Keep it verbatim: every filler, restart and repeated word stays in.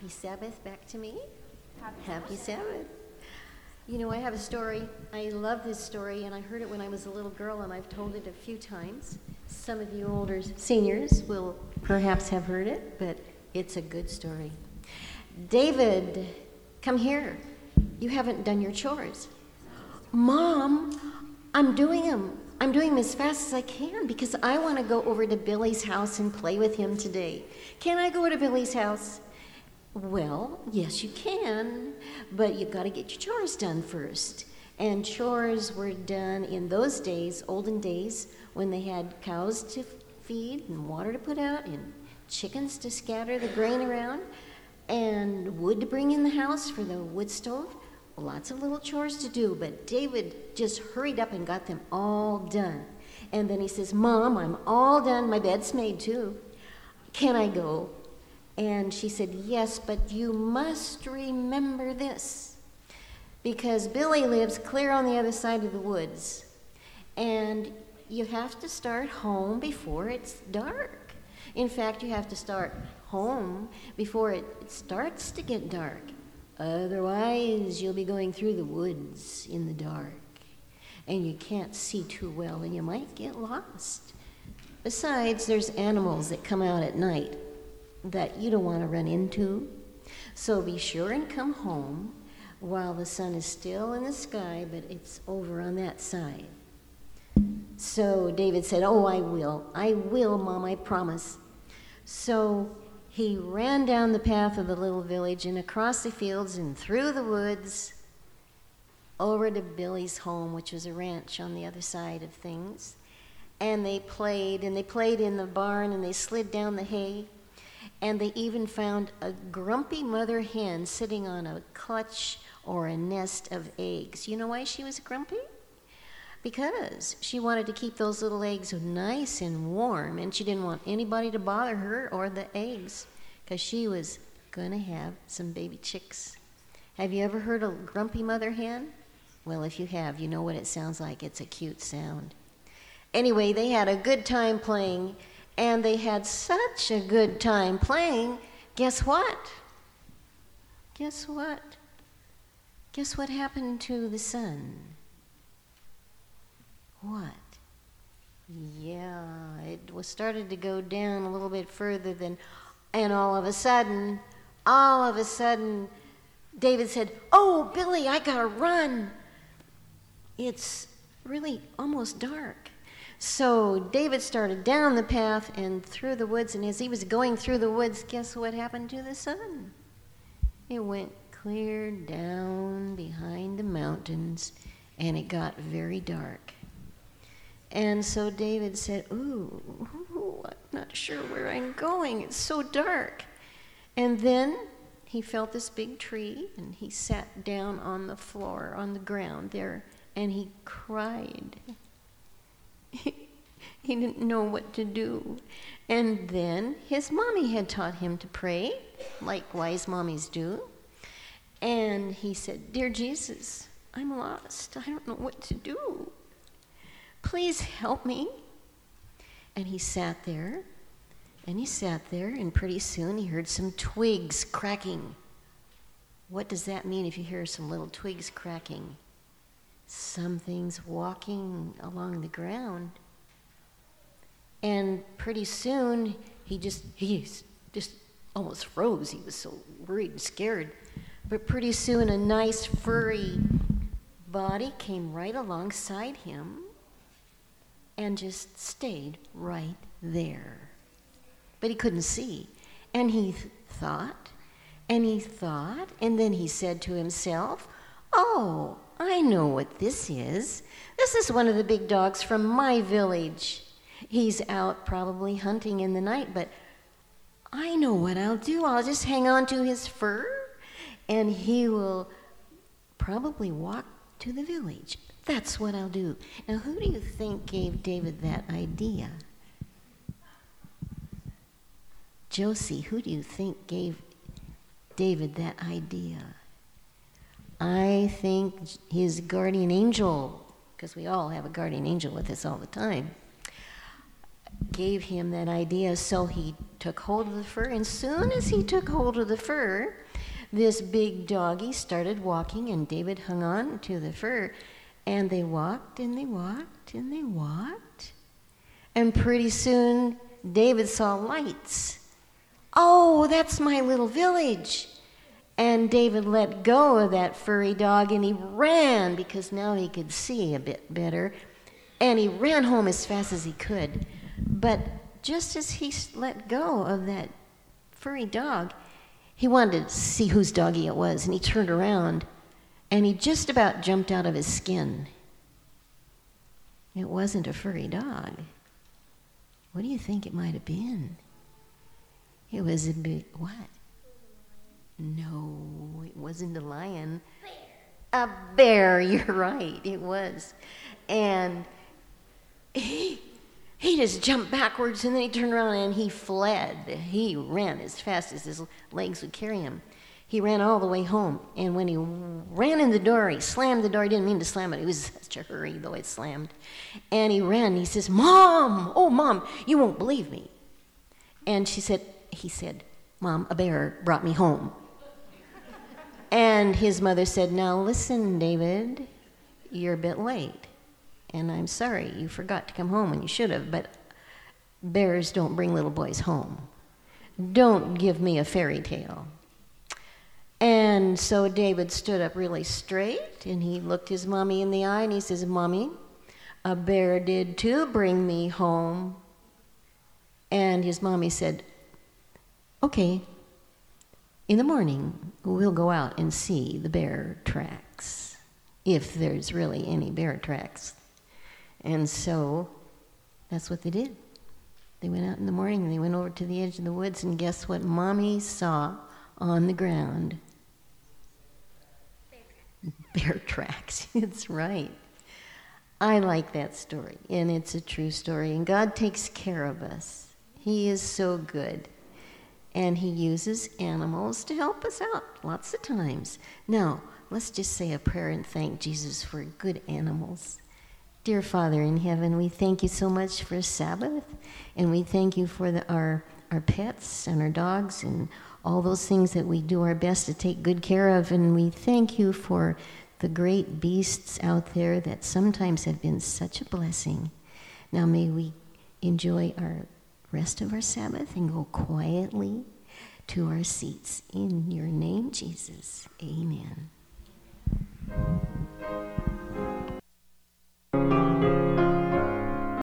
Happy Sabbath back to me. Happy, Happy Sabbath. You know, I have a story. I love this story, and I heard it when I was a little girl, and I've told it a few times. Some of you older seniors will perhaps have heard it, but it's a good story. David, come here. You haven't done your chores. Mom, I'm doing them. I'm doing them as fast as I can because I want to go over to Billy's house and play with him today. Can I go to Billy's house? Well, yes, you can, but you've got to get your chores done first. And chores were done in those days, olden days, when they had cows to feed and water to put out and chickens to scatter the grain around and wood to bring in the house for the wood stove. Lots of little chores to do, but David just hurried up and got them all done. And then he says, Mom, I'm all done. My bed's made too. Can I go? And she said, yes, but you must remember this, because Billy lives clear on the other side of the woods, and you have to start home before it's dark. In fact, you have to start home before it starts to get dark. Otherwise, you'll be going through the woods in the dark, and you can't see too well, and you might get lost. Besides, there's animals that come out at night that you don't want to run into. So be sure and come home while the sun is still in the sky, but it's over on that side. So David said, oh, I will. I will, Mom, I promise. So he ran down the path of the little village and across the fields and through the woods over to Billy's home, which was a ranch on the other side of things. And they played, and they played in the barn, and they slid down the hay. And they even found a grumpy mother hen sitting on a clutch or a nest of eggs. You know why she was grumpy? Because she wanted to keep those little eggs nice and warm, and she didn't want anybody to bother her or the eggs, because she was going to have some baby chicks. Have you ever heard a grumpy mother hen? Well, if you have, you know what it sounds like. It's a cute sound. Anyway, they had a good time playing. And they had such a good time playing. Guess what? Guess what? Guess what happened to the sun? What? Yeah, it was started to go down a little bit further than, and all of a sudden, all of a sudden, David said, oh, Billy, I gotta run. It's really almost dark. So David started down the path and through the woods, and as he was going through the woods, guess what happened to the sun? It went clear down behind the mountains, and it got very dark. And so David said, ooh, ooh, I'm not sure where I'm going. It's so dark. And then he felt this big tree, and he sat down on the floor, on the ground there, and he cried. He didn't know what to do. And then his mommy had taught him to pray, like wise mommies do. And he said, Dear Jesus, I'm lost. I don't know what to do. Please help me. And he sat there, and he sat there, and pretty soon he heard some twigs cracking. What does that mean if you hear some little twigs cracking? Something's walking along the ground. And pretty soon, he just, he just almost froze. He was so worried and scared. But pretty soon, a nice furry body came right alongside him and just stayed right there. But he couldn't see. And he th- thought, and he thought, and then he said to himself, oh, I know what this is. This is one of the big dogs from my village. He's out probably hunting in the night, but I know what I'll do. I'll just hang on to his fur, and he will probably walk to the village. That's what I'll do. Now, who do you think gave David that idea? Josie, who do you think gave David that idea? I think his guardian angel, because we all have a guardian angel with us all the time. gave him that idea, so he took hold of the fur, and soon as he took hold of the fur, this big doggy started walking, and David hung on to the fur, and they walked, and they walked, and they walked, and pretty soon David saw lights. Oh, that's my little village. And David let go of that furry dog, and he ran, because now he could see a bit better, and he ran home as fast as he could. But just as he let go of that furry dog, he wanted to see whose doggy it was, and he turned around, and he just about jumped out of his skin. It wasn't a furry dog. What do you think it might have been? It was a big, what? No, it wasn't a lion. Bear. A bear, you're right, it was. And he... He just jumped backwards, and then he turned around and he fled. He ran as fast as his legs would carry him. He ran all the way home, and when he ran in the door, he slammed the door. He didn't mean to slam it. It was such a hurry, though it slammed. And he ran. He says, "Mom! Oh, Mom, you won't believe me." And she said, he said, "Mom, a bear brought me home." And his mother said, "Now listen, David, you're a bit late. And I'm sorry, you forgot to come home when you should have, but bears don't bring little boys home. Don't give me a fairy tale." And so David stood up really straight, and he looked his mommy in the eye, and he says, "Mommy, a bear did too bring me home." And his mommy said, "Okay, in the morning, we'll go out and see the bear tracks, if there's really any bear tracks." And so that's what they did. They went out in the morning, and they went over to the edge of the woods, and guess what Mommy saw on the ground? Bear tracks. It's right. I like that story, and it's a true story, and God takes care of us. He is so good, and he uses animals to help us out lots of times. Now, let's just say a prayer and thank Jesus for good animals. Dear Father in heaven, we thank you so much for Sabbath, and we thank you for the, our, our pets and our dogs and all those things that we do our best to take good care of, and we thank you for the great beasts out there that sometimes have been such a blessing. Now may we enjoy our rest of our Sabbath and go quietly to our seats. In your name, Jesus, amen.